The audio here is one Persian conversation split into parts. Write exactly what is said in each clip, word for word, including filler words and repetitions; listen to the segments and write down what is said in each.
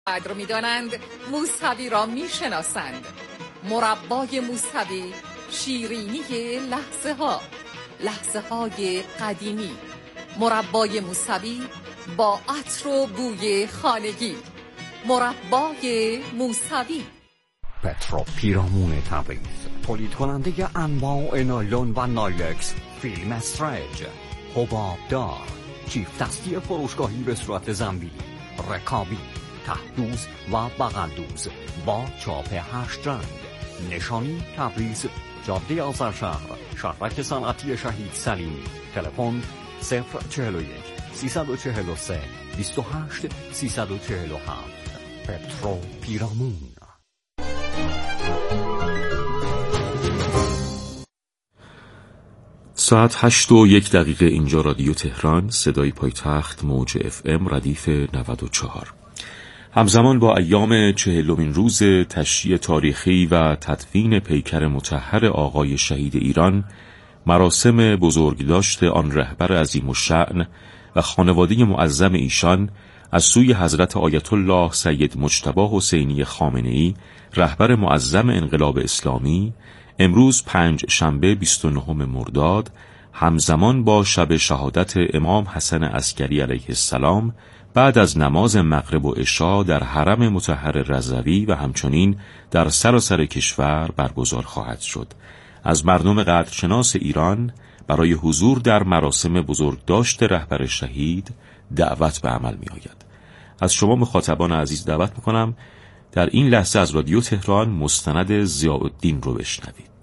قدر می‌دانند موسوی را می‌شناسند. مربای موسوی، شیرینی لحظه ها، لحظه های قدیمی. مربای موسوی با عطر و بوی خانگی. مربای موسوی. پترو پیرامون تبریز، تولید کننده انواع نایلون و نایلکس، فیلم استرنج، حباب دار، چیف دستی فروشگاهی به صورت زنبیلی، رکابی، تهدوز و بغلدوز با چاپ هشت رنگ. نشانی تبریز، جاده آذرشهر، شهرک صنعتی شهید سلیمی. تلفن صفر چهل و یک سیصد و چهل و سه بیست و هشت سیصد و چهل و هفت. پترو پیرامون. ساعت هشت و یک دقیقه اینجا رادیو تهران، صدای پایتخت، موج اف ام ردیف نود و چهار. همزمان با ایام چهلمین روز تشییع تاریخی و تدفین پیکر مطهر آقای شهید ایران، مراسم بزرگداشت آن رهبر عظیم الشأن و خانواده معظم ایشان از سوی حضرت آیت الله سید مجتبی حسینی خامنه‌ای، رهبر معظم انقلاب اسلامی، امروز پنج شنبه بیست و نهم مرداد، همزمان با شب شهادت امام حسن عسکری علیه السلام بعد از نماز مغرب و عشا در حرم مطهر رضوی و همچنین در سراسر کشور برگزار خواهد شد. از مردم قدرشناس ایران برای حضور در مراسم بزرگداشت رهبر شهید دعوت به عمل می آید. از شما مخاطبان عزیز دعوت می کنم در این لحظه از رادیو تهران مستند ضیاءالدین رو بشنوید.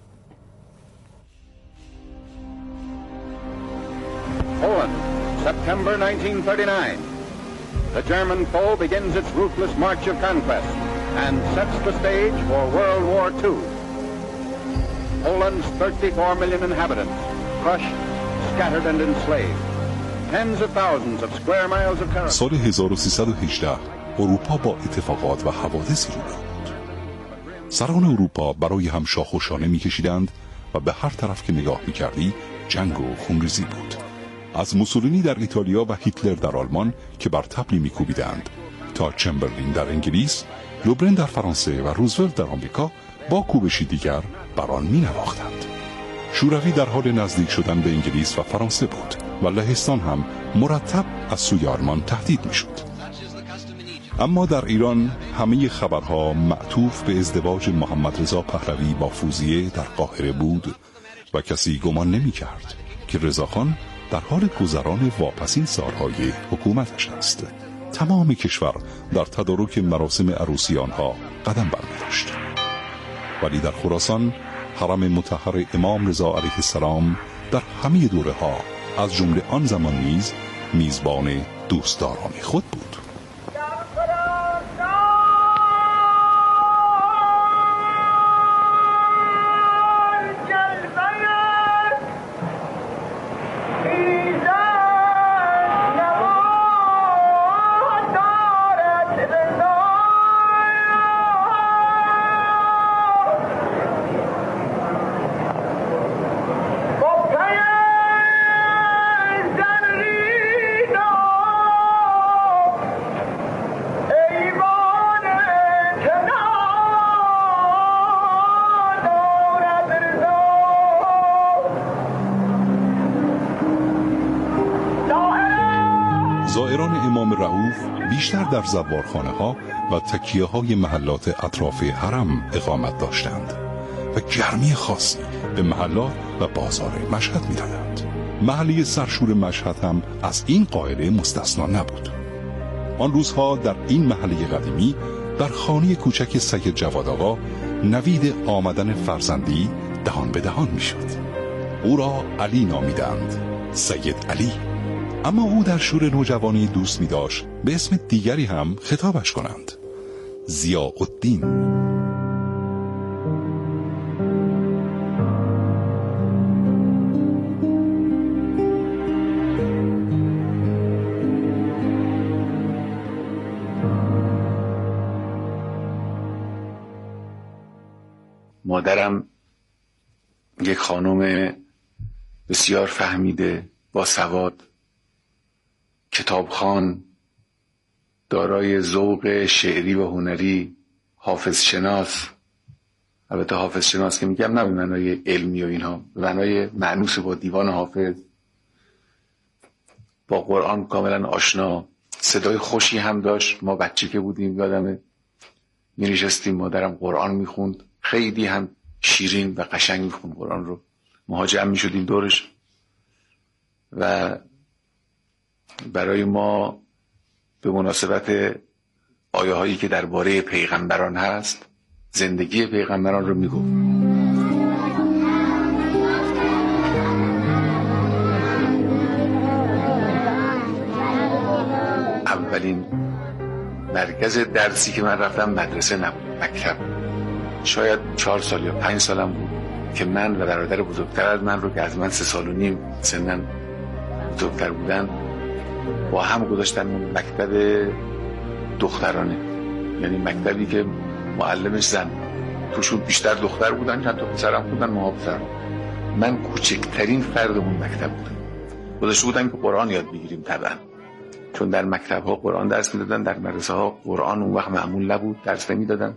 Poland, September nineteen thirty-nine. The German foe begins its ruthless march of conquest and sets the stage for World War Two. Poland's thirty-four million inhabitants, crushed, scattered and enslaved. Tens of thousands of square miles of territory. سال هزار و سیصد و هجده اروپا با اتفاقات و حوادثی روبرو بود. سران اروپا برای هم شاخ و شانه می‌کشیدند و به هر طرف که نگاه می‌کردی جنگ و خونریزی بود. از موسولینی در ایتالیا و هیتلر در آلمان که بر طبلی می‌کوبیدند تا چمبرلین در انگلیس، لوبرن در فرانسه و روزولت در آمریکا با کوبشی دیگر بر آن می‌نواختند. شوروی در حال نزدیک شدن به انگلیس و فرانسه بود و لهستان هم مرتب از سوی آلمان تهدید می‌شد. اما در ایران همه خبرها معطوف به ازدواج محمد رضا پهلوی با فوزیه در قاهره بود و کسی گمان نمی‌کرد که رضاخان در حال گذران واپسین سالهای حکومتش است. تمام کشور در تدارک مراسم عروسی آنها قدم برمی‌داشت. ولی در خراسان حرم مطهر امام رضا علیه السلام در همه دوره‌ها از جمله آن زمان نیز میزبان دوستداران خود بود. زائران امام رؤوف بیشتر در زوارخانه ها و تکیه های محلات اطراف حرم اقامت داشتند و گرمی خاصی به محلات و بازار مشهد می دادند. محله سرشور مشهد هم از این قاعده مستثنا نبود. آن روزها در این محله قدیمی در خانه کوچک سید جواد آقا نوید آمدن فرزندی دهان به دهان می شد. او را علی نامیدند، سید علی. اما او در شور نوجوانی دوست می داشت به اسم دیگری هم خطابش کنند، ضیاءالدین. مادرم یک خانم بسیار فهمیده، با سواد، کتابخوان، دارای ذوق شعری و هنری، حافظ شناس. البته حافظ شناس که میگم نه به معنای علمی و اینها، به معنای مأنوس با دیوان حافظ، با قرآن کاملا آشنا. صدای خوشی هم داشت. ما بچه که بودیم یادمه می نشستیم، مادرم قرآن میخوند، خیلی هم شیرین و قشنگ میخوند قرآن رو. ما جمع میشدیم دورش و برای ما به مناسبت آیه هایی که درباره پیغمبران هست، زندگی پیغمبران رو میگفت. اولین مرکز درسی که من رفتم مدرسه نبود، مکتب. شاید چهار سال یا پنج سالم بود که من و برادر بزرگتر از من رو که از من سه سال و نیم سنن بزرگتر بودن با هم گذاشتن مکتب دخترانه، یعنی مکتبی که معلمش زن، توشون بیشتر دختر بودن، چند تا پسرم بودن، ما پسر. من کوچکترین فرد اون مکتب بودم. گذاشته بودن که قرآن یاد بگیریم طبعا، چون در مکتب ها قرآن درس میدادن، در مدرسه ها قرآن اون وقت معمول نبود، درس نمیدادن.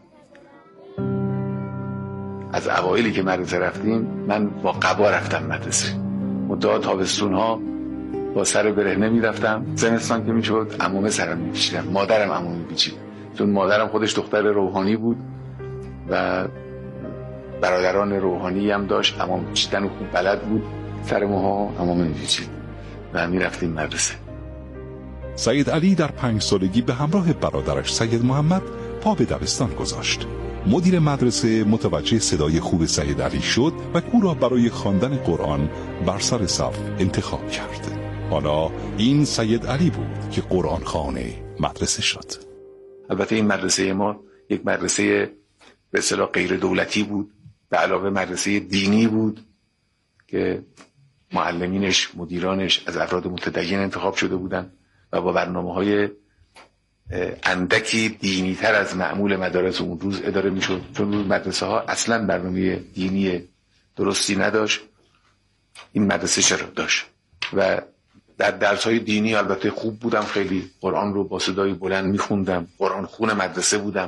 از اوایلی که مدرسه رفتیم من با قبا رفتم مدرسه، مدت تابستون ها با سر برهنه میرفتم، زمستان که میشد عمومه سرم میکشیدم، مادرم عمومه میپیچید، چون مادرم خودش دختر روحانی بود و برادران روحانی هم داشت، عمومه پیچیدن و خوب بلد بود، سر موها عمومه میپیچید و میرفتیم مدرسه. سید علی در پنج سالگی به همراه برادرش سید محمد پا به دبستان گذاشت. مدیر مدرسه متوجه صدای خوب سید علی شد و او را برای خواندن قرآن بر سر صف انتخاب کرد. حالا این سید علی بود که قرآن خوانه مدرسه شد. البته این مدرسه ما یک مدرسه به اصطلاح غیر دولتی بود، به علاوه مدرسه دینی بود که معلمینش، مدیرانش از افراد متدین انتخاب شده بودند و با برنامه‌های اندکی دینی تر از معمول مدارس اون روز اداره میشد، چون روز مدرسه ها اصلا برنامه دینی درستی نداشت. این مدرسه چرا داشت و در درس های دینی البته خوب بودم، خیلی قرآن رو با صدای بلند میخوندم، قرآن خون مدرسه بودم.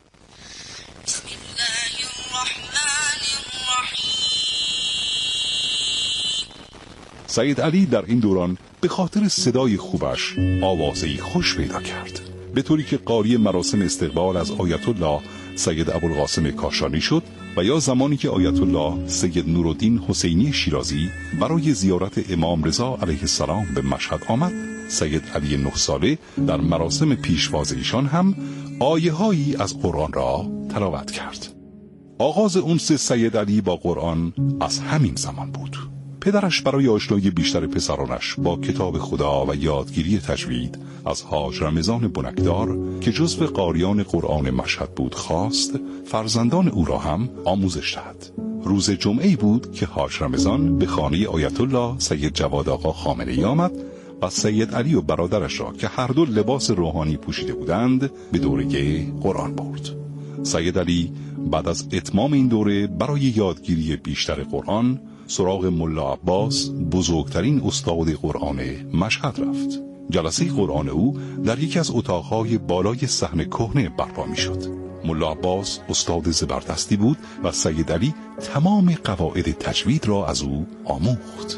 سید علی در این دوران به خاطر صدای خوبش آوازه‌ای خوش پیدا کرد، به طوری که قاری مراسم استقبال از آیت الله سید ابوالقاسم کاشانی شد و یا زمانی که آیت الله سید نورالدین حسینی شیرازی برای زیارت امام رضا علیه السلام به مشهد آمد، سید علی نه ساله در مراسم پیشواز ایشان هم آیه‌هایی از قرآن را تلاوت کرد. آغاز انس سید علی با قرآن از همین زمان بود. پدرش برای آشنایی بیشتر پسرانش با کتاب خدا و یادگیری تجوید از حاج رمضان بنکدار که جزو قاریان قرآن مشهد بود خواست فرزندان او را هم آموزش دهد. روز جمعه‌ای بود که حاج رمضان به خانه آیت الله سید جواد آقا خامنه‌ای آمد و سید علی و برادرش را که هر دو لباس روحانی پوشیده بودند به دوره قرآن برد. سید علی بعد از اتمام این دوره برای یادگیری بیشتر قرآن سراغ ملا عباس بزرگترین استاد قرآن مشهد رفت. جلسه قرآن او در یکی از اتاقهای بالای صحن کهنه برپا می شد. ملا عباس استاد زبردستی بود و سید علی تمام قواعد تجوید را از او آموخت.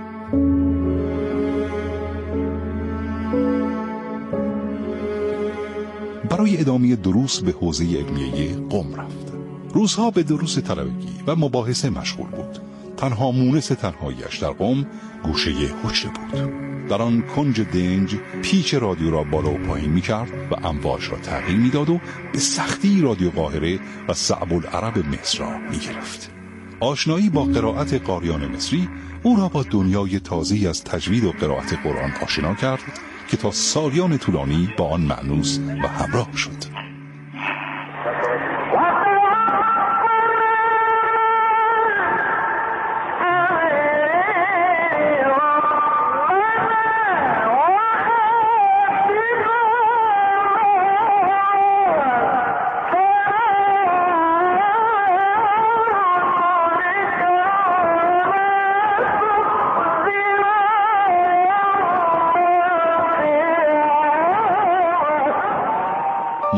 برای ادامه دروس به حوزه علمیه قم رفت. روزها به دروس طلبگی و مباحثه مشغول بود. تنها مونس تنهاییش در قم گوشه حجره بود. در آن کنج دنج پیچ رادیو را بالا و پایین می کرد و امواج را تغییر می داد و به سختی رادیو قاهره و صعب العرب مصر را می گرفت. آشنایی با قرائت قاریان مصری او را با دنیای تازه‌ای از تجوید و قرائت قرآن آشنا کرد که تا سالیان طولانی با آن مأنوس و همراه شد.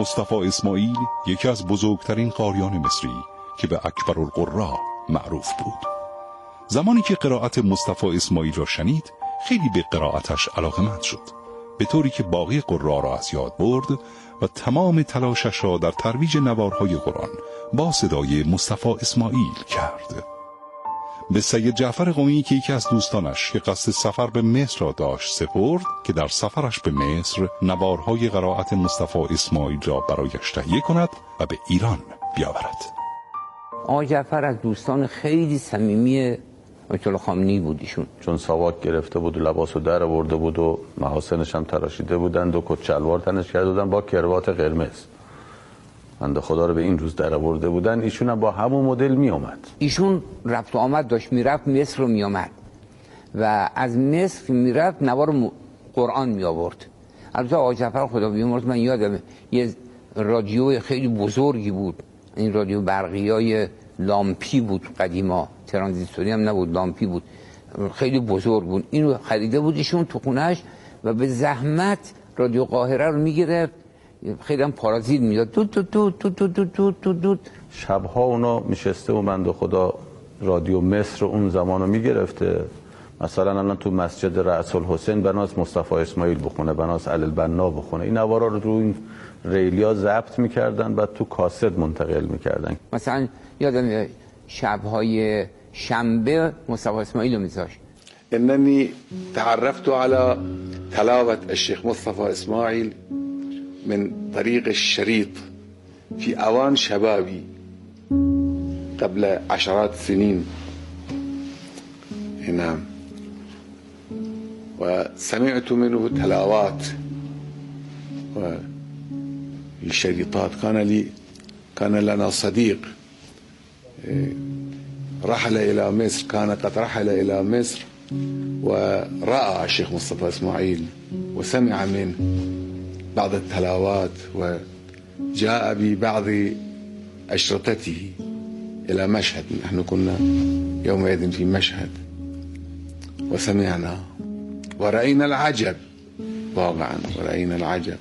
مصطفی اسماعیل یکی از بزرگترین قاریان مصری که به اکبر القراء معروف بود. زمانی که قرائت مصطفی اسماعیل را شنید خیلی به قرائتش علاقه‌مند شد، به طوری که باقی قراء را از یاد برد و تمام تلاشش را در ترویج نوارهای قرآن با صدای مصطفی اسماعیل کرد. به سید جعفر قمی که یکی از دوستانش که قصد سفر به مصر را داشت سپرد که در سفرش به مصر نوارهای قرائت مصطفی اسماعیل را برایش تهیه کند و به ایران بیاورد. آقای جعفر از دوستان خیلی صمیمی آیت الله خامنه‌ای بود ایشون، چون ساواک گرفته بود و لباسو در آورده بود و محاسنش هم تراشیده بودند و کت شلوار تنش کرده بودن با کروات قرمز. بنده خدا رو به این روز در آورده بودن. ایشون هم با همون مدل می اومد. ایشون رفت و آمد داشت، میرفت مصر رو می آمد و از مصر میرفت نوار م... قرآن می آورد. البته آقای جعفر خدا بیامرز، من یادم یه رادیو خیلی بزرگی بود، این رادیو برقیای لامپی بود، قدیما ترانزیستوری هم نبود، لامپی بود، خیلی بزرگ بود. اینو خریده بود ایشون تو خونه‌اش و به زحمت رادیو قاهره رو میگرفت، خیلی هم پارازیت میداد، دود دود دود دود دود دود دود دود. شبها اونا میشسته و بنده خدا رادیو مصر اون زمانو میگرفته، مثلا الان تو مسجد رأس الحسین بناس مصطفی اسماعیل بخونه، بناس علی البنا بخونه، این نوارا رو رو این ریلیا ضبط میکردن و تو کاست منتقل میکردن. مثلا یادم شبهای شنبه مصطفی اسماعیل رو میذاشت. انني تعرفت على تلاوة الشيخ مصطفى اسماعيل من طريق الشريط في اوان شبابي قبل عشرات السنين. نعم. وسمعت منه تلاوات والشريطات. كان لي كان لنا صديق رحل إلى مصر، كان قد رحل إلى مصر ورأى الشيخ مصطفى إسماعيل وسمع منه بعض التلاوات وجاء ببعض أشرطته إلى مشهد. نحن كنا يومئذ في مشهد وسمعنا ورأينا العجب واقعا، ورأينا العجب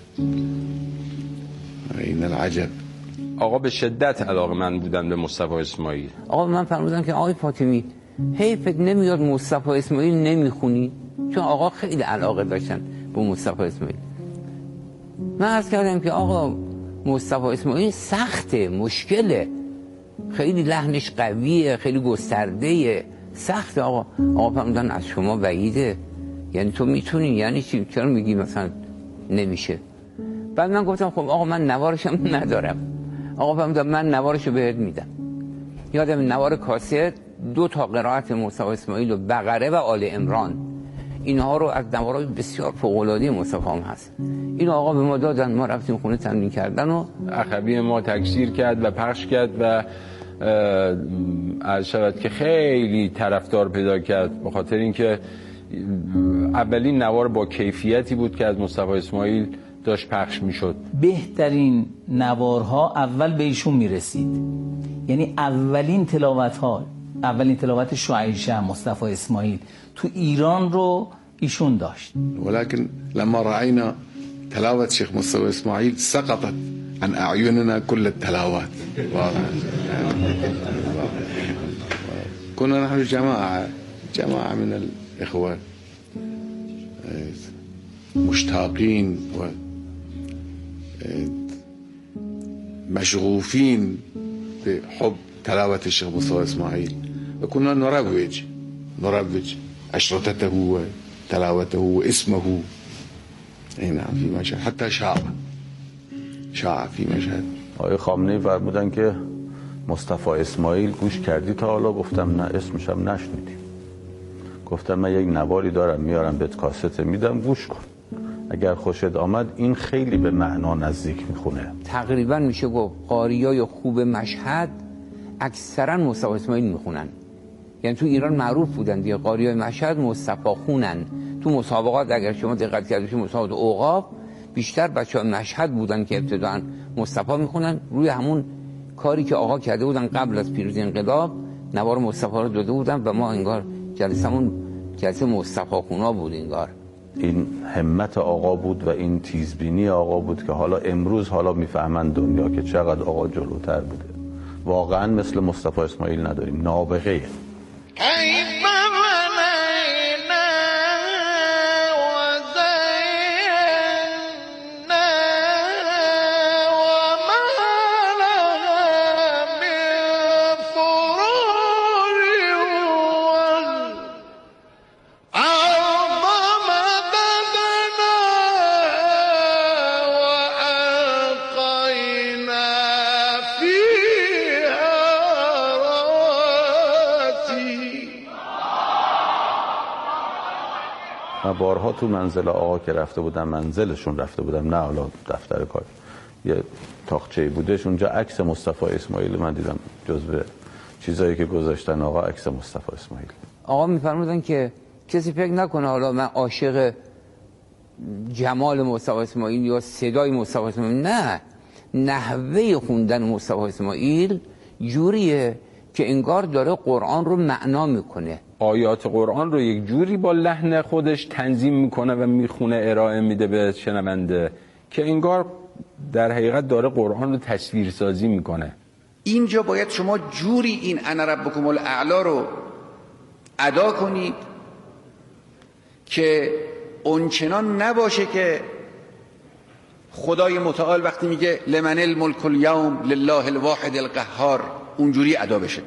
رأينا العجب. آقا به شدت علاقه‌مند بودن به مصطفی اسماعیل. آقا من فرمودم که آقای فاطمی حیفت نمیاد مصطفی اسماعیل نمیخونی؟ چون آقا خیلی علاقه داشتن به مصطفی اسماعیل. من عرض کردم که آقا مصطفی اسماعیل سخته، مشکله، خیلی لحنش قویه، خیلی گسترده، سخته. آقا آقا فرمودن از شما بعیده، یعنی تو میتونی؟ یعنی چی؟ چرا میگی مثلا نمیشه؟ بعد من گفتم خب آقا من نوارشم ندارم. آقا فرمودن من نوارشو بهت میدم. یادم نوار کاست دو تا قرائت مصطفی اسماعیل و بقره و آل عمران، اینها رو از نوارای بسیار فوق‌العاده مصطفی هم هست. این آقا به ما دادن، ما رفتیم خونه تمرین کردن و اخوی ما تکثیر کرد و پخش کرد و عرض شود که خیلی طرفدار پیدا کرد، به خاطر اینکه اولین نوار با کیفیتی بود که از مصطفی اسماعیل داشت پخش میشد. بهترین نوارها اول به ایشون میرسید، یعنی اولین تلاوت ها، اولین تلاوت شعیشه مصطفی اسماعیل تو ایران رو ایشون داشت. ولكن لما رأينا تلاوة الشيخ مصطفى اسماعيل سقطت عن أعيننا كل التلاوات. كنا نحن جماعة جماعة من الإخوة مشتاقين ومشغوفين بحب تلاوة الشيخ مصطفى اسماعيل، وكنا نروج نروج أشرطته وتلاوته واسمه هنا في مشهد، حتى شاع شاع في مشهد. آقای خامنه‌ای فرمودن که مصطفی اسماعیل گوش کردی تا حالا؟ گفتم نه، اسمش هم نشنیدیم. گفتم من یک نواری دارم میارم بهت کاست میدم گوش کن، اگر خوشت آمد این خیلی به معنا نزدیک میخونه. تقریبا میشه گفت قاریای خوب مشهد اکثرا مصطفی اسماعیل میخونن، یعنی تو ایران معروف بودن دیگه، قاریای مشهد مصطفی خونن. تو مسابقات اگر شما دقت کردید، مسابقات اوقاف بیشتر بچه‌ها مشهد بودن که ابتداً مصطفی میخونن، روی همون کاری که آقا کرده بودن قبل از پیروزی انقلاب نوار مصطفی رو داده بودن و ما انگار جلسمون جلسه مصطفی خونا بود انگار. این همت آقا بود و این تیزبینی آقا بود که حالا امروز حالا میفهمن دنیا که چقدر آقا جلوتر بوده. واقعا مثل مصطفی اسماعیل نداریم، نابغه. من بارها تو منزل آقا که رفته بودم، منزلشون رفته بودم، نه حالا دفتر کار، یه تاقچه‌ای بودش اونجا عکس مصطفی اسماعیل من دیدم، جزو چیزایی که گذاشتن آقا عکس مصطفی اسماعیل. آقا میفرمودن که کسی فکر نکنه حالا من عاشق جمال مصطفی اسماعیل یا صدای مصطفی اسماعیل، نه، نحوه خوندن مصطفی اسماعیل جوریه که انگار داره قرآن رو معنا میکنه، آیات قرآن رو یک جوری با لحن خودش تنظیم میکنه و میخونه، ارائه میده به شنونده که انگار در حقیقت داره قرآن رو تصویرسازی میکنه. اینجا باید شما جوری این انا ربکم الاعلی رو ادا کنید که اونچنان نباشه که خدای متعال وقتی میگه لمن الملک الیوم لله الواحد القهار اونجوری ادا بشه.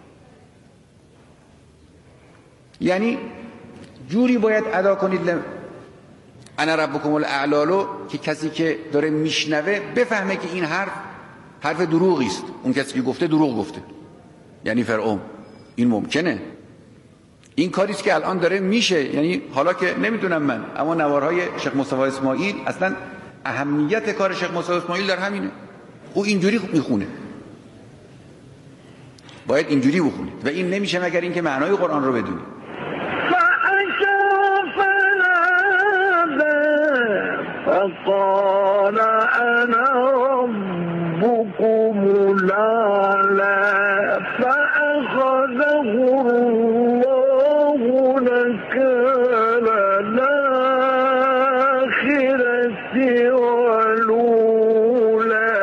یعنی جوری باید ادا کنید لم... انا ربکم الاعلی رو که کسی که داره میشنوه بفهمه که این حرف حرف دروغی است، اون کسی که گفته دروغ گفته، یعنی فرعون. این ممکنه، این کاریه که الان داره میشه. یعنی حالا که نمیدونم من، اما نوارهای شیخ مصطفی اسماعیل، اصلا اهمیت کار شیخ مصطفی اسماعیل در همینه، او اینجوری میخونه، باید اینجوری بخونید و این نمیشه مگر اینکه معنای قرآن رو بدونید. فقال انا ربكم الاعلى فاخذه الله نكال الاخرة والاولى.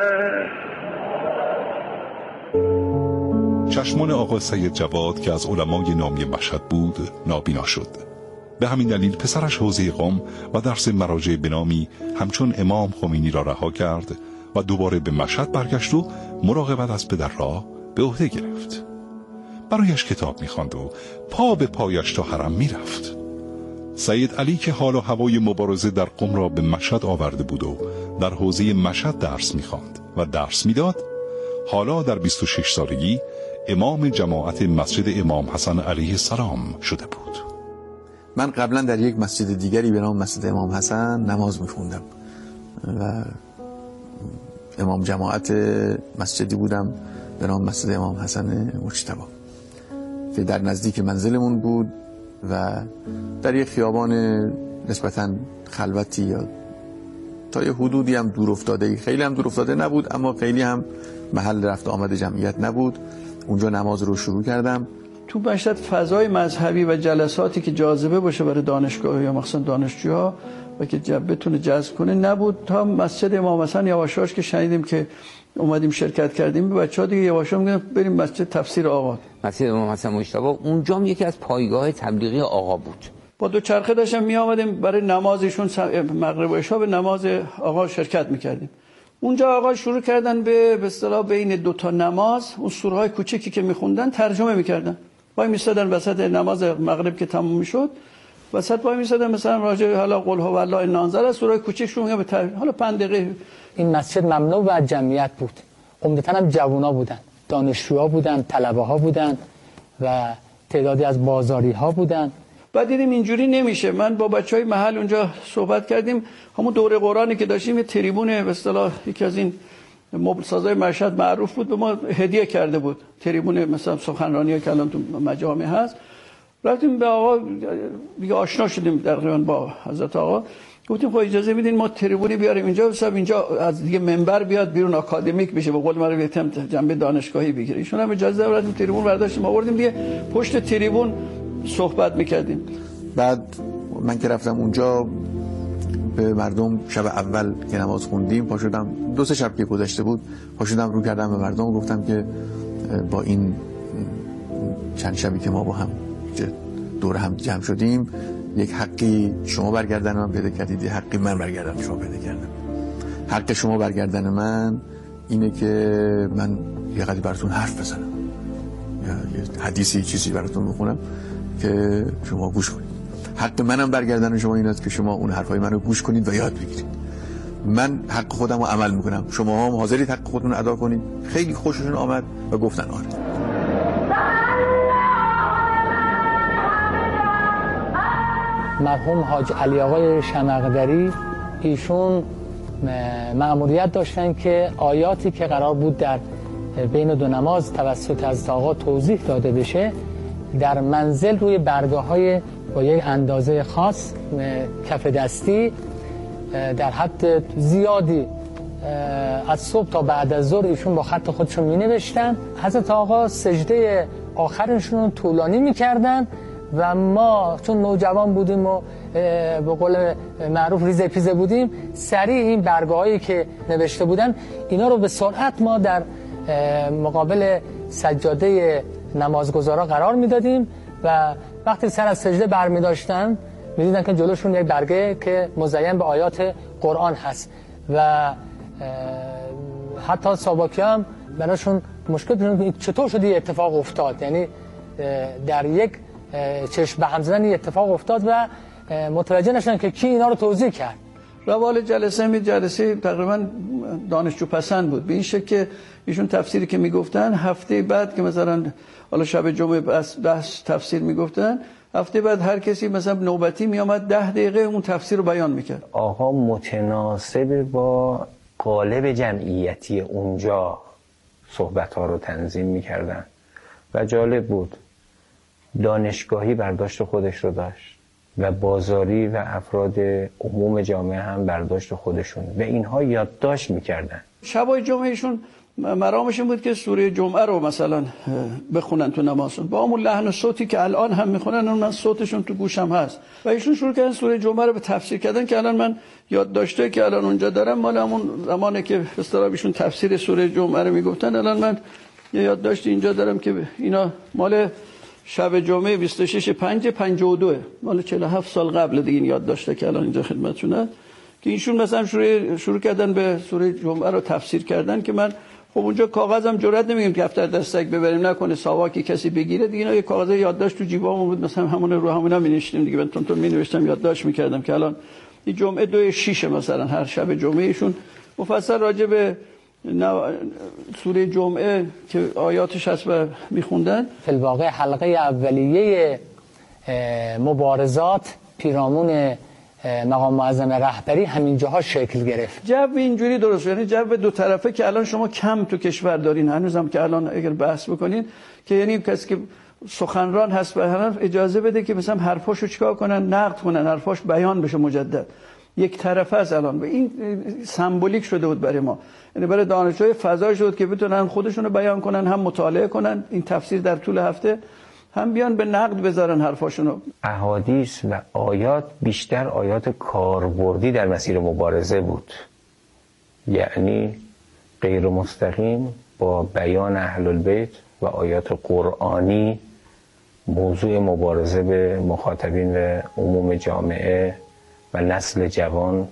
چشمان آقا سید جواد که از علمای نامی مشهد بود نابینا شد. به همین دلیل پسرش حوزه قم و درس مراجع بنامی همچون امام خمینی را رها کرد و دوباره به مشهد برگشت و مراقبت از پدر را به عهده گرفت. برایش کتاب می‌خواند و پا به پایش تا حرم می‌رفت. سید علی که حال و هوای مبارزه در قم را به مشهد آورده بود و در حوزه مشهد درس می‌خواند و درس می‌داد، حالا در بیست و شش سالگی امام جماعت مسجد امام حسن علیه السلام شده بود. من قبلا در یک مسجد دیگری به نام مسجد امام حسن نماز میخوندم و امام جماعت مسجدی بودم به نام مسجد امام حسن مجتبی که در نزدیک منزلمون بود و در یک خیابان نسبتاً خلوتی یا تا یه حدودی هم دور افتاده، خیلی هم دور افتاده نبود اما خیلی هم محل رفت آمد جمعیت نبود. اونجا نماز رو شروع کردم. تو مشهد فضای مذهبی و جلساتی که جاذبه باشه برای دانشگاه یا مخصوصا دانشجوها و که بتونه جذب کنه نبود، تا مسجد امام حسن یواشاش که شنیدیم که اومدیم شرکت کردیم به بچه‌ها دیگه یواشا میگن بریم مسجد تفسیر آقا. مسجد امام حسن مجتبی اونجا هم یکی از پایگاه تبلیغی آقا بود. با دو چرخه داشتم می آمدیم برای نمازشون مغرب و عشا به نماز آقا شرکت میکردیم. اونجا آقا شروع کردن به به اصطلاح بین دو تا نماز اون سوره های کوچکی که میخوندن ترجمه میکردن. وای میستادن وسط نماز مغرب که تموم میشد، وسط وای میستادن مثلا راجع حالا قل هو الله ان انزل از سوره کوچکشون میگه به تر... حالا پنج دقیقه. این مسجد مملو و جمعیت بود، عمدتاً هم جوونا بودن، دانشجوها بودن، طلبه ها بودن و تعدادی از بازاری ها بودن. بعد دیدیم اینجوری نمیشه. من با بچهای محل اونجا صحبت کردیم، همون دوره قرآنی که داشتیم یه تریبون به اصطلاح یکی از این مبل سازای مشهد معروف بود به ما هدیه کرده بود، تریبون مثلا سخنرانی که الان تو مجامع هست. رفتیم به آقا دیگه آشنا شدیم تقریبا با حضرت آقا، گفتیم خب اجازه میدین ما تریبونی بیاریم اینجا، حساب اینجا از دیگه منبر بیاد بیرون آکادمیک بشه، به قول ما رو جنبه دانشگاهی بگیره. ایشون هم اجازه دادن تریبون برداشتیم آوردیم دیگه پشت تریبون صحبت میکردیم. بعد من که رفتم اونجا به مردم شب اول که نماز خوندیم پا شدم، دو سه شب که گذشته بود پا شدم رو کردم به مردم و گفتم که با این چند شبی که ما با هم دور هم جمع شدیم یک حقی شما برگردن من پیدا کردید، یک حقی من برگردن شما پیدا کردم. حق شما برگردن من اینه که من یه قدری براتون حرف بزنم یا یه حدیثی چیزی براتون بخونم که شما گوش کنید. حق منم برگردن شما این است که شما اون حرفای منو گوش کنید و یاد بگیرید. من حق خودم رو عمل میکنم، شما هم حاضرید حق خودتون ادا کنید. خیلی خوششون آمد و گفتن آره. مرحوم حاج علی آقای شمقدری ایشون مأموریت داشتن که آیاتی که قرار بود در بین دو نماز توسط حضرت آقا توضیح داده بشه در منزل روی برگه های با یک اندازه خاص کف دستی در حد زیادی از صبح تا بعد از ظهر ایشون با خط خودشون می نوشتن. حضرت آقا سجده آخرشون طولانی می کردن و ما چون نوجوان بودیم و به قول معروف ریزه پیزه بودیم سریع این برگه هایی که نوشته بودن اینا رو به سرعت ما در مقابل سجاده نمازگزارا قرار میدادیم و وقتی سر از سجده برمی داشتن می دیدن که جلوشون یک برگه که مزین به آیات قرآن هست و حتی ساباکی هم براشون مشکل پیش چطور شدی اتفاق افتاد، یعنی در یک چشم به هم زدن اتفاق افتاد و متوجه نشدن که کی اینا رو توضیح کرد. روال جلسه می جلسه تقریبا دانشجو پسند بود به این شکل که ایشون تفسیری که میگفتن هفته بعد که مثلا حالا شب جمعه بحث تفسیر میگفتن هفته بعد هر کسی مثلا نوبتی میامد ده دقیقه اون تفسیر رو بیان میکرد. آقا متناسب با قالب جمعیتی اونجا صحبت ها رو تنظیم میکردن و جالب بود دانشگاهی برداشت خودش رو داشت و بازاری و افراد عموم جامعه هم برداشت خودشون و اینها یادداشت میکردن. شبای جمعهشون مرامشون بود که سوره جمعه رو مثلا بخونن تو نمازشون با همون لحن و صوتی که الان هم میخونن، اون من صوتشون تو گوشم هست و ایشون شروع کردن سوره جمعه رو به تفسیر کردن که الان من یادداشته که الان اونجا دارم مال همون زمانی که به اصطلاح ایشون تفسیر سوره جمعه رو میگفتن. الان من یه یادداشت اینجا دارم که اینا مال شب جمعه بیست و شش پنج پنجاه و دو مال چهل و هفت سال قبل دیگه این یادداشته که الان اینجا خدمتتونه که ایشون مثلا شروع شروع کردن به سوره جمعه رو تفسیر کردن که من خب اونجا کاغذم جرئت نمیگیم که دفتر دستک ببریم نکنه ساواکی کسی بگیره دیگه. اینا یه کاغذ یادداشت تو جیبامون بود مثلا همون رو همونا می‌نوشتیم دیگه، من تون تون می‌نوشتم یادداشت می‌کردم که الان این جمعه دو شیشه مثلا هر شب جمعه ایشون مفصل راجع به سوره جمعه که آیاتش هست و می‌خوندن. فی الواقع حلقه اولیه مبارزات پیرامون مقام معظم رهبری همین جاها شکل گرفت. جو اینجوری درست یعنی جو دو طرفه که الان شما کم تو کشور دارین هنوزم که الان اگر بحث بکنین که یعنی کسی که سخنران هست به هر اجازه بده که مثلا حرفاشو چیکار کنن نقد کنن حرفاش بیان بشه مجدد. یک طرفه از الان این سمبولیک شده بود برای ما، یعنی برای دانشجوی فضا شد که بتونن خودشونو بیان کنن هم مطالعه کنن این تفسیر در طول هفته هم بیان به نقد بذارن حرفاشونو. احادیث و آیات بیشتر آیات کاربردی در مسیر مبارزه بود، یعنی غیر مستقیم با بیان اهل البیت و آیات قرآنی موضوع مبارزه به مخاطبین و عموم جامعه و نسل جوان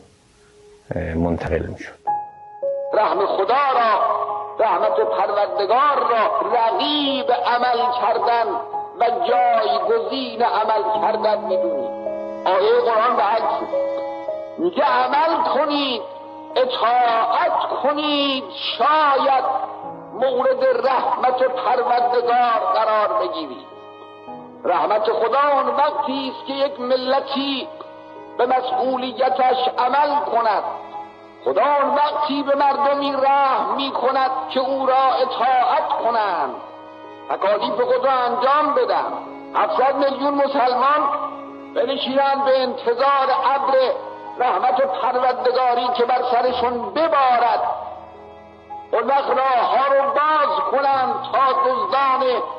منتقل میشد. رحم خدا را، رحمت پروردگار را رقیب عمل کردن و جایگزین عمل کردن میدونید. آیه قرآن به عکس میگه عمل کنید، اطاعت کنید، شاید مورد رحمت پروردگار قرار بگیرید. رحمت خدا اون وقتی است که یک ملتی به مسئولیتش عمل کند. خدا اون وقتی به مردمی رحم می کند که او را اطاعت کنند، تکالیف خدا انجام بدن. هفتصد میلیون مسلمان بنشینند به انتظار ابر رحمت پروردگاری که بر سرشون ببارد، اون وقت راه‌ها رو باز کنند تا دزدان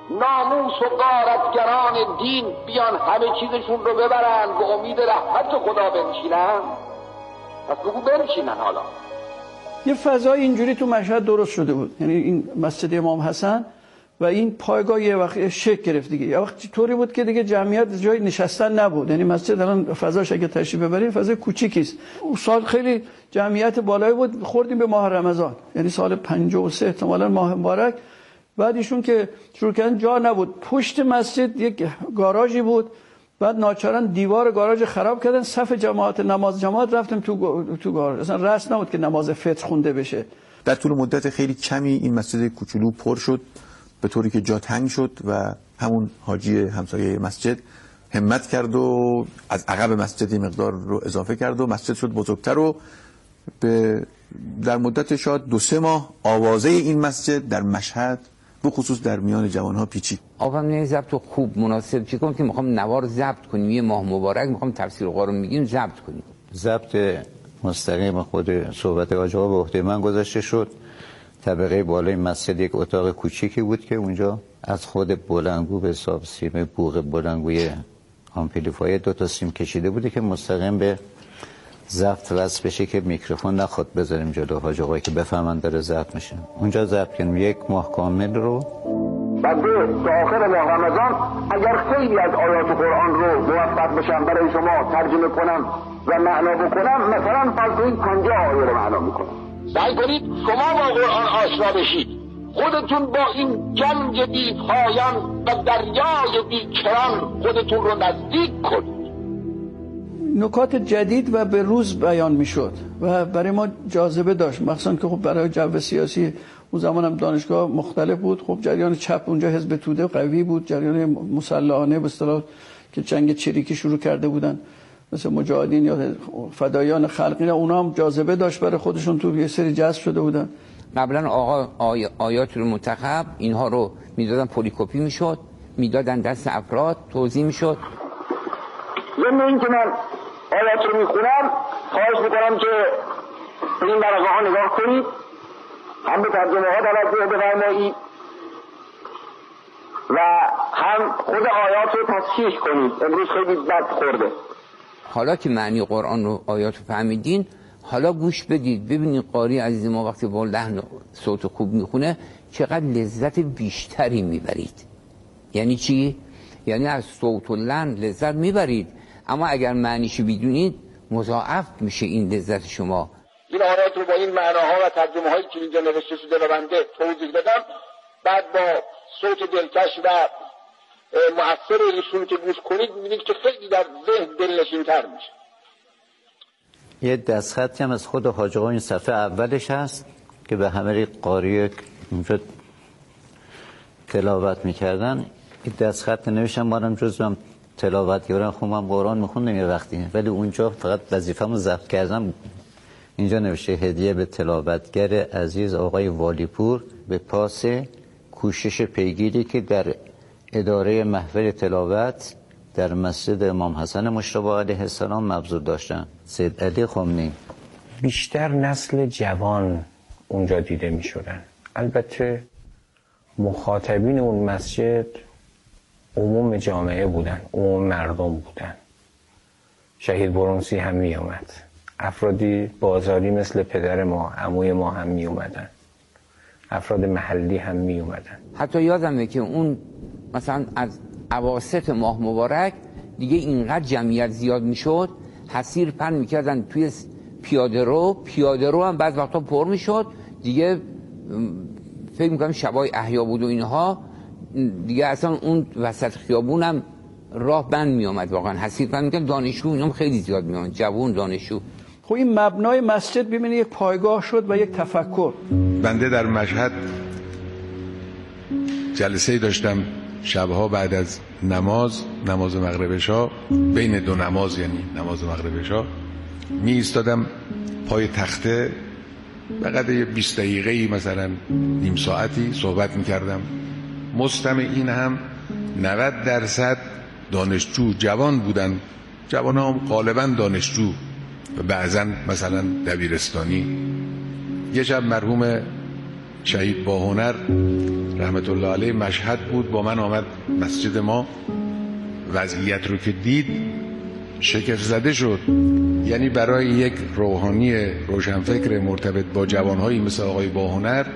ناموس و غارتگران دین بیان همه چیزشون رو ببرن به امید رحمت خدا بنشینن؟ پس بگو بنشینن. حالا یه فضای اینجوری تو مشهد درست شده بود، یعنی این مسجد امام حسن و این پایگاه یه وقت شکل گرفت دیگه. یه وقت طوری بود که دیگه جمعیت جای نشستن نبود، یعنی مسجد الان فضاش اگه تشریف ببرید فضای کوچیکی است. اون سال خیلی جمعیت بالایی بود، خوردیم به ماه رمضان، یعنی سال پنجاه و سه احتمالاً ماه مبارک. بعد ایشون که شروع کردن جا نبود، پشت مسجد یک گاراژی بود، بعد ناچارن دیوار گاراژ خراب کردن، صف جماعت نماز جماعت رفتیم تو تو گاراژ، اصلا رسم نبود که نماز فطر خونده بشه. در طول مدت خیلی کمی این مسجد کوچولو پر شد به طوری که جا تنگ شد و همون حاجی همسایه مسجد همت کرد و از عقب مسجد مقدار رو اضافه کرد و مسجد شد بزرگتر و به در مدت شاید دو سه ماه آوازه این مسجد در مشهد به خصوص در میان جوانها پیچید. آقا من ضبط خوب مناسب چی کنم که میخوام نوار ضبط کنیم، یه ماه مبارک میخوام تفسیر قرآن میگیم ضبط کنیم. ضبط مستقیم خود صحبت حاج آقا به عهده من گذاشته شد. طبقه بالای مسجد یک اتاق کوچیکی بود که اونجا از خود بلندگو به حساب سیم بوق بلندگوی آمپلیفایر دو تا سیم کشیده بوده که مستقیم به ضبط وصل بشه که میکروفون نخواد بذاریم جلو حاج آقایی که بفهمن داره ضبط میشه. اونجا ضبط کردیم یک ماه کامل رو. بعد تا آخر ماه رمضان اگر خیلی از آیات قرآن رو موفق بشم برای شما ترجمه کنم و معنا بکنم، مثلا فرض کنید پنجاه آیه رو معنا میکنم، سعی کنید شما با قرآن آشنا بشید، خودتون با این جنگ بی پایان و دریای بی کران خودتون رو نزدیک کنید. نکات جدید و به روز بیان میشد و برای ما جاذبه داشت، مخصوصا که خب برای جو سیاسی اون زمان هم دانشگاه مختلف بود. خب جریان چپ اونجا حزب توده قوی بود، جریان مسلحانه به اصطلاح که جنگ چریکی شروع کرده بودن مثل مجاهدین یا فدایان خلقی، اونا هم جاذبه داشت برای خودشون، تو یه سری جذب شده بودن. قبلا آقا آی... آیات رو منتخب اینها رو میدادن، پلیکوپی میشد، میدادن دست افراد، توضیح میشد. ضمن این که من آیات رو میخونم خواهش میکنم که به این ورقه ها نگاه کنید، هم به ترجمه ها توجه بفرمایید و هم خود آیات رو تصحیح کنید. امروز خیلی بد خورده. حالا که معنی قرآن رو آیات رو فهمیدین، حالا گوش بدید ببینید قاری عزیز ما وقتی با لحن صوت خوب میخونه چقدر لذت بیشتری میبرید. یعنی چی؟ یعنی از صوت و لحن لذت میبرید، اما اگر معنیشو بدونید مضاعف میشه این لذت شما. این آیات رو با این معناها و ترجمه هایی که اینجا نوشته شده رو بنده توضیح دادم، بعد با صوت دلکش و مؤثر ایشون که گوش کنید میبینید که خیلی در ذهن دلنشین‌تر میشه. یه دستخطی هم از خود حاج آقا این صفحه اولش هست که به همه قاری اونجا تلاوت میکردن، این دستخط نوشتم مارم جزوم تلاوتگران خوبم قرآن میخوندم یه وقتی، ولی اونجا فقط وظیفه‌مو ضبط کردم. اینجا نوشته هدیه به تلاوتگر عزیز آقای والیپور به پاس کوشش پیگیری که در اداره محفل تلاوت در مسجد امام حسن مجتبی علیه السلام مبذول داشتن. سید علی خمینی. بیشتر نسل جوان اونجا دیده می شدن. البته مخاطبین اون مسجد عموم جامعه بودن، عموم مردم بودن. شهید برونسی هم می اومد، افرادی بازاری مثل پدر ما، عموی ما هم می اومدن، افراد محلی هم می اومدن. حتی یادمه که اون مثلا از اواسط ماه مبارک دیگه اینقدر جمعیت زیاد میشد، حسیر پن میکردن توی پیاده رو، پیاده رو هم بعض وقتا پر میشد دیگه. فکر میکنم شبای احیا بود و اینها دیگه، اصلا اون وسط خیابون هم راه بند میامد، واقعا حسیر پن میکردن. دانشجو اینام خیلی زیاد میامد، جوون دانشجو. خب این مبنای مسجد ببینید یک پایگاه شد و یک تفکر. بنده در مشهد جلسه داشتم شبها بعد از نماز نماز مغرب عشا، بین دو نماز یعنی نماز مغرب عشا، می ایستادم پای تخته فقط یه بیست دقیقه‌ای مثلا نیم ساعتی صحبت می کردم. مستمع این هم نود درصد دانشجو جوان بودن، جوان هم غالبا دانشجو و بعضا مثلا دبیرستانی. یه شب مرحوم شهید باهنر رحمت الله علیه مشهد بود، با من آمد مسجد ما، وضعیت رو که دید شگفت زده شد. یعنی برای یک روحانی روشنفکر مرتبط با جوانهایی مثل آقای باهنر